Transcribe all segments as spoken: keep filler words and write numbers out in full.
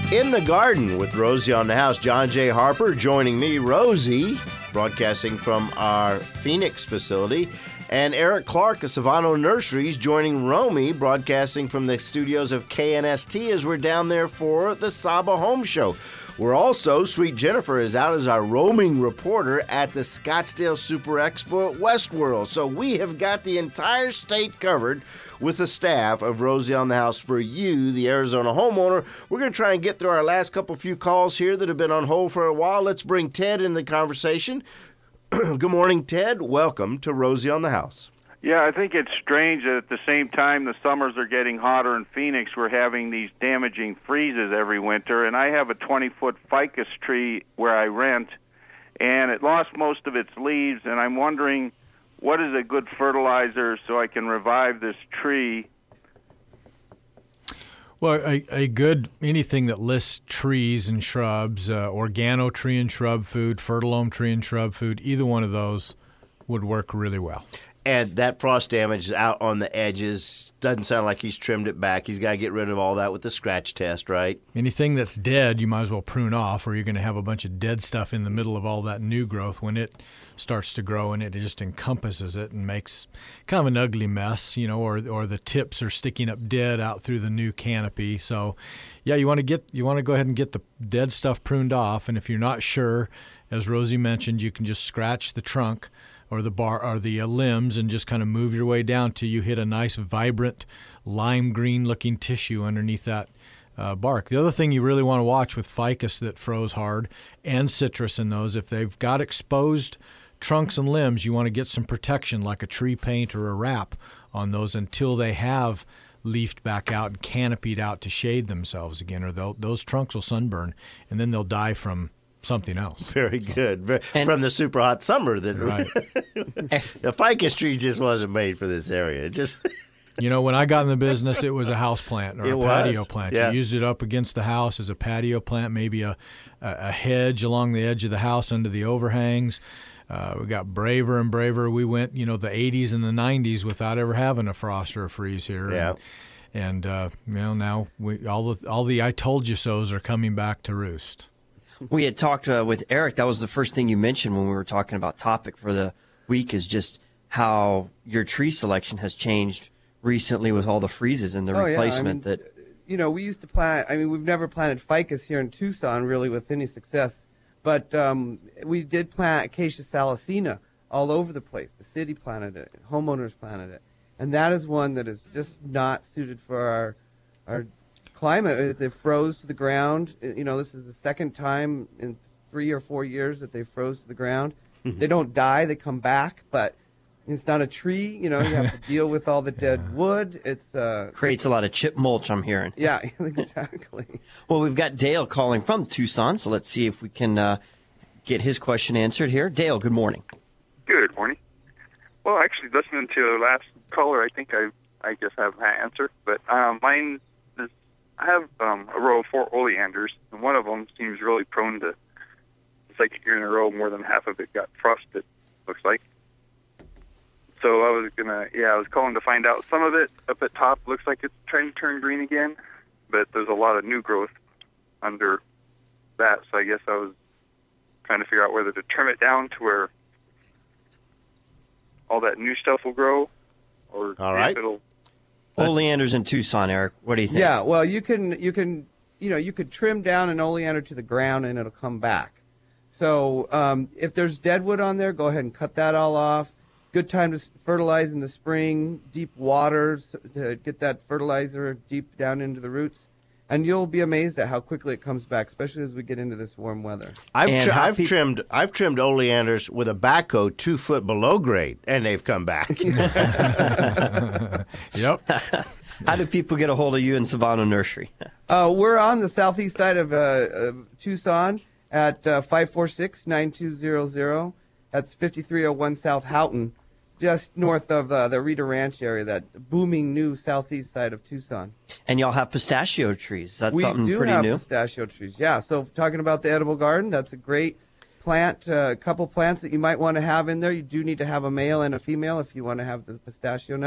In the Garden with Rosie on the House. John J. Harper joining me, Rosie, broadcasting from our Phoenix facility, and Eric Clark of Savano Nurseries joining Romy, broadcasting from the studios of K N S T as we're down there for the Saba Home Show. We're also, Sweet Jennifer is out as our roaming reporter at the Scottsdale Super Expo at Westworld. So we have got the entire state covered with the staff of Rosie on the House for you, the Arizona homeowner. We're going to try and get through our last couple few calls here that have been on hold for a while. Let's bring Ted in the conversation. Good morning, Ted. Welcome to Rosie on the House. Yeah, I think it's strange that at the same time the summers are getting hotter in Phoenix, we're having these damaging freezes every winter. And I have a twenty-foot ficus tree where I rent, and it lost most of its leaves, and I'm wondering what is a good fertilizer so I can revive this tree? Well, a, a good, anything that lists trees and shrubs, uh, organo tree and shrub food, fertilome tree and shrub food, either one of those would work really well. And that frost damage is out on the edges. Doesn't sound like he's trimmed it back. He's got to get rid of all that with the scratch test, right? Anything that's dead, you might as well prune off, or you're going to have a bunch of dead stuff in the middle of all that new growth when it starts to grow, and it just encompasses it and makes kind of an ugly mess, you know, or or the tips are sticking up dead out through the new canopy. So, yeah, you want to get you want to go ahead and get the dead stuff pruned off, and if you're not sure, as Rosie mentioned, you can just scratch the trunk or the bar or the uh, limbs and just kind of move your way down till you hit a nice, vibrant, lime green-looking tissue underneath that uh, bark. The other thing you really want to watch with ficus that froze hard and citrus in those, if they've got exposed trunks and limbs, you want to get some protection like a tree paint or a wrap on those until they have leafed back out and canopied out to shade themselves again, or those trunks will sunburn, and then they'll die from something else. Very good. And from the super hot summer. That right. The ficus tree just wasn't made for this area. It just, you know, when I got in the business, it was a house plant or it a was. patio plant. Yeah. You used it up against the house as a patio plant, maybe a, a, a hedge along the edge of the house under the overhangs. Uh, we got braver and braver. We went, you know, the eighties and the nineties without ever having a frost or a freeze here. Yeah. And, and uh, you know, now we, all the all the I told you so's are coming back to roost. We had talked uh, with Eric. That was the first thing you mentioned when we were talking about topic for the week, is just how your tree selection has changed recently with all the freezes and the oh, replacement. Yeah. I mean, that you know, we used to plant. I mean, we've never planted ficus here in Tucson really with any success, but um, we did plant Acacia salicina all over the place. The city planted it, homeowners planted it, and that is one that is just not suited for our our. climate. They froze to the ground. You know, this is the second time in three or four years that they froze to the ground. Mm-hmm. They don't die; they come back. But it's not a tree. You know, you have to deal with all the dead yeah. wood. It's uh, creates a lot of chip mulch, I'm hearing. Yeah, exactly. Well, we've got Dale calling from Tucson, so let's see if we can uh, get his question answered here. Dale, good morning. Good morning. Well, actually, listening to the last caller, I think I I just have an answer. But um, mine. I have um, a row of four oleanders, and one of them seems really prone to, it's like you're in a row, more than half of it got frosted, looks like. So I was going to, yeah, I was calling to find out. Some of it up at top looks like it's trying to turn green again, but there's a lot of new growth under that. So I guess I was trying to figure out whether to trim it down to where all that new stuff will grow, or all right. if it'll... Oleanders in Tucson, Eric. What do you think? Yeah, well, you can you can you know you could trim down an oleander to the ground and it'll come back. So um, if there's deadwood on there, go ahead and cut that all off. Good time to fertilize in the spring. Deep water to get that fertilizer deep down into the roots, and you'll be amazed at how quickly it comes back, especially as we get into this warm weather. I've tri- I've pe- trimmed I've trimmed oleanders with a backhoe two foot below grade, and they've come back. Yep. How do people get a hold of you in Savano Nursery? Uh, we're on the southeast side of, uh, of Tucson at uh, five four six, nine two zero zero. That's fifty-three oh one South Houghton, just north of uh, the Rita Ranch area, that booming new southeast side of Tucson. And y'all have pistachio trees. That's we something do pretty have new. Pistachio trees, yeah. So talking about the edible garden, that's a great plant, a uh, couple plants that you might want to have in there. You do need to have a male and a female if you want to have the pistachio nuts.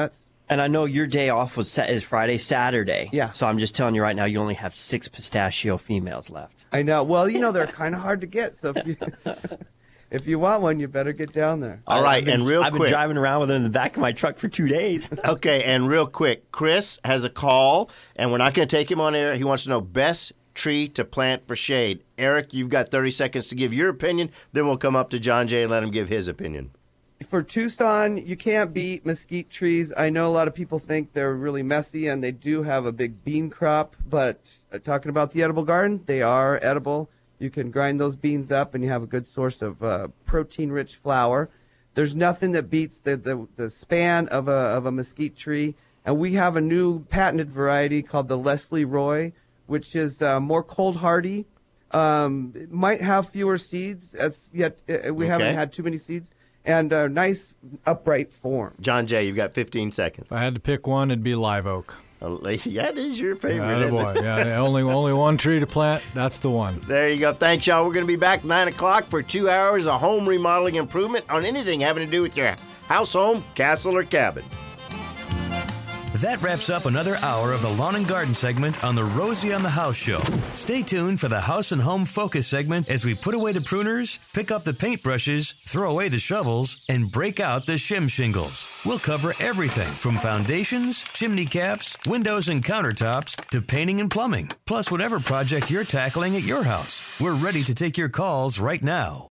And I know your day off was set is Friday, Saturday. Yeah. So I'm just telling you right now, you only have six pistachio females left. I know. Well, you know, they're kind of hard to get. So if you, if you want one, you better get down there. All right, I've been, and real I've quick. been driving around with them in the back of my truck for two days. Okay, and real quick, Chris has a call, and we're not going to take him on air. He wants to know best tree to plant for shade. Eric, you've got thirty seconds to give your opinion. Then we'll come up to John Jay and let him give his opinion. For Tucson, you can't beat mesquite trees. I know a lot of people think they're really messy, and they do have a big bean crop, but uh, talking about the edible garden, they are edible. You can grind those beans up, and you have a good source of uh, protein-rich flour. There's nothing that beats the, the, the span of a, of a mesquite tree, and we have a new patented variety called the Leslie Roy, which is uh, more cold hardy. Um, it might have fewer seeds. That's yet uh, we Okay. haven't had too many seeds. And a nice upright form. John Jay, you've got fifteen seconds. If I had to pick one, it'd be live oak. Uh, Yeah, it is your favorite. Yeah, isn't boy. it? Yeah, only only one tree to plant. That's the one. There you go. Thanks, y'all. We're going to be back nine o'clock for two hours of home remodeling improvement on anything having to do with your house, home, castle, or cabin. That wraps up another hour of the Lawn and Garden segment on the Rosie on the House show. Stay tuned for the House and Home Focus segment as we put away the pruners, pick up the paintbrushes, throw away the shovels, and break out the shim shingles. We'll cover everything from foundations, chimney caps, windows and countertops, to painting and plumbing, plus whatever project you're tackling at your house. We're ready to take your calls right now.